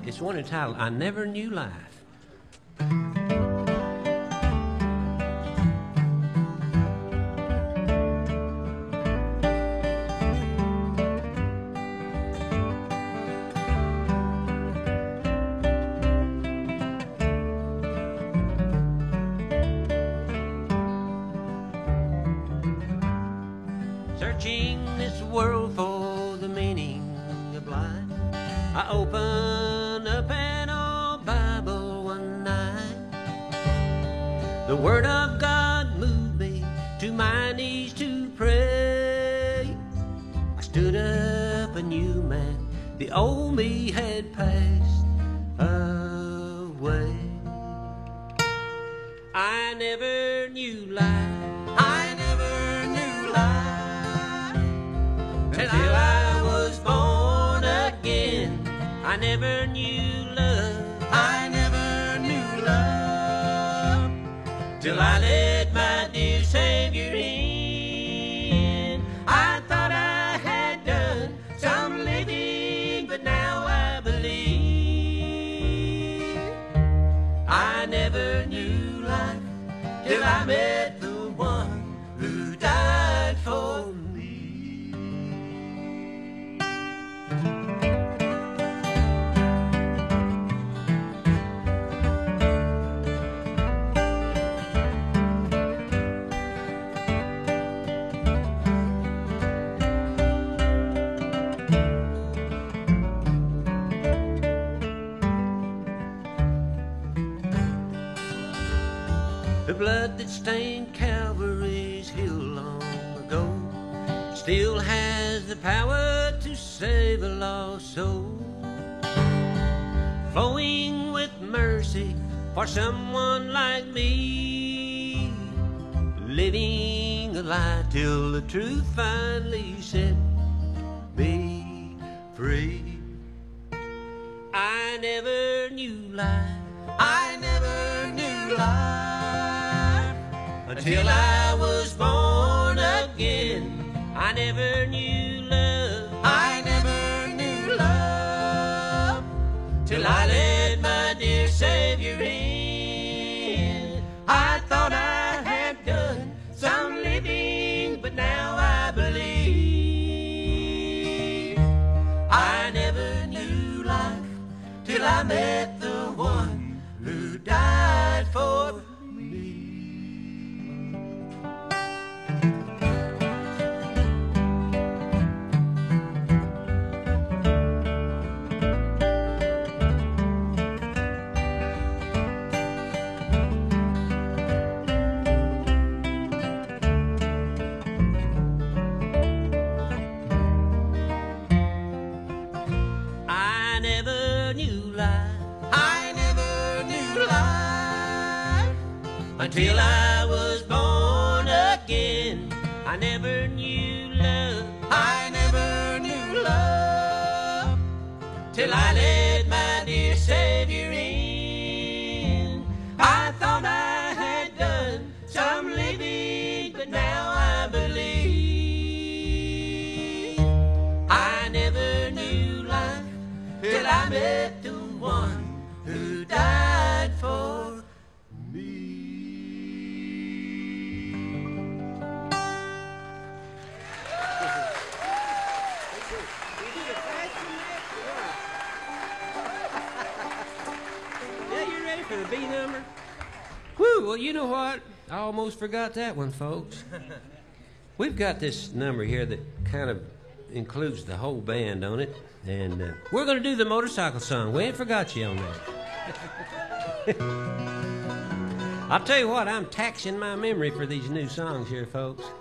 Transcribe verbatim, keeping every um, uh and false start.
It's one entitled, I Never Knew Life. Searching this world for the meaning of life, I opened up an old Bible one night. The Word of God moved me to my knees to pray. I stood up a new man, the old me had passed away. I never knew life, I never knew life, till I was born again. I never knew love, I never knew love, till I let my dear Savior in. I thought I had done some living, but now I believe I never knew life till I met the one who died for me. The blood that stained Calvary's hill long ago still has the power to save a lost soul, flowing with mercy for someone like me, living a lie till the truth finally set me free. I never knew life, I never knew life, until I was born again. I never knew love, I never knew love, till I let my dear Savior in. I thought I had done some living, but now I believe I never knew life till I met the one who died for me. I never knew life, I never knew life, until I was born again. I never knew love, I never knew love, till I let my dear Savior in. I thought I had done some living, but now I believe I never knew life till I met the one who died for me. Yeah, you ready for the B number? Whew, well, you know what? I almost forgot that one, folks. We've got this number here that kind of includes the whole band on it, and uh, we're going to do the motorcycle song. We ain't forgot you on that. I'll tell you what, I'm taxing my memory for these new songs here, folks.